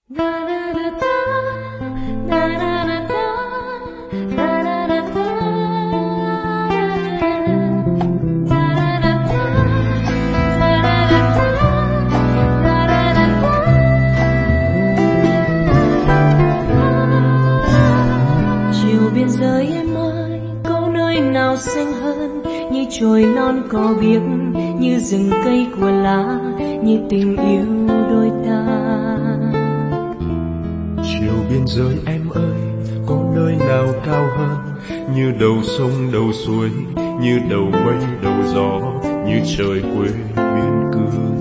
Chiều biên giới em ơi, có nơi nào xanh hơn như chồi non cỏ biếc, như rừng cây của lá, như tình yêu đôi ta. Chiều biên giới em ơi, có nơi nào cao hơn như đầu sông đầu suối, như đầu mây đầu gió, như trời quê biên cương.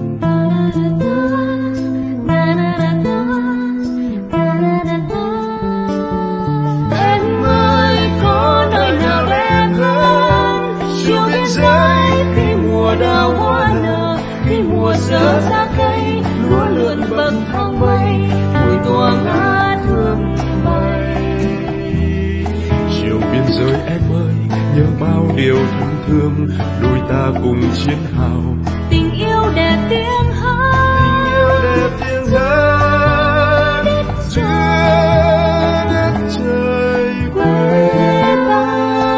Em ơi, có nơi nào đẹp hơn chiều biên giới, khi mùa đào hoa nở, khi mùa rỡ ra cây lúa lượn bậc thang mây, mùi tỏa ngát hương bay. Chiều biên giới em ơi, nhớ bao điều thân thương, đôi ta cùng chiến hào. Tình yêu đẹp tiếng hát, Tình yêu đẹp tiếng hát, đất trời quê ta.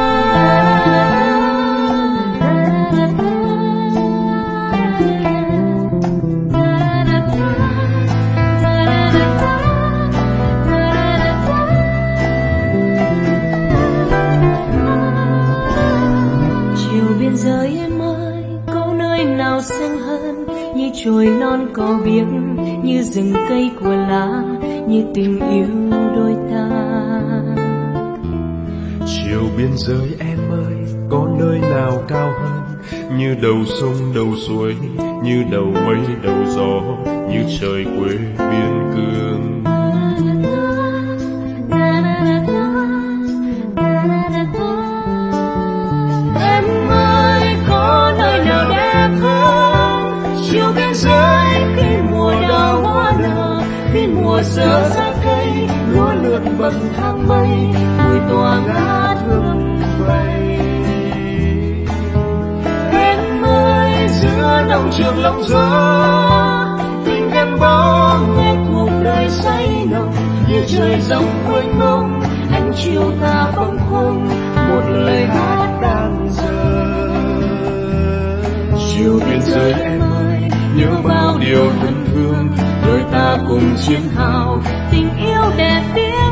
Chiều biên giới em ơi, có nơi nào xanh hơn như chồi non cỏ biếc, như rừng cây của lá, như tình yêu đôi ta. Chiều biên giới em ơi, có nơi nào cao hơn như đầu sông đầu suối, như đầu mây đầu gió, như trời quê biên cương. Em ơi, có nơi nào đẹp hơn chiều biên giới, khi mùa đào hoa nở, khi mùa rỡ ra cây lúa lượn bậc thang mây, mùi tỏa ngát hương bay. Em ơi, giữa đồng trường lòng gió, tình em bao nghe cuộc đời say nồng, như trời rộng mênh mông, ánh chiều ta bâng khuâng, một lời hát đang dở. Chiều biên giới em ơi, nhớ bao điều thân thương, đôi ta cùng chiến hào, tình yêu đẹp tiếng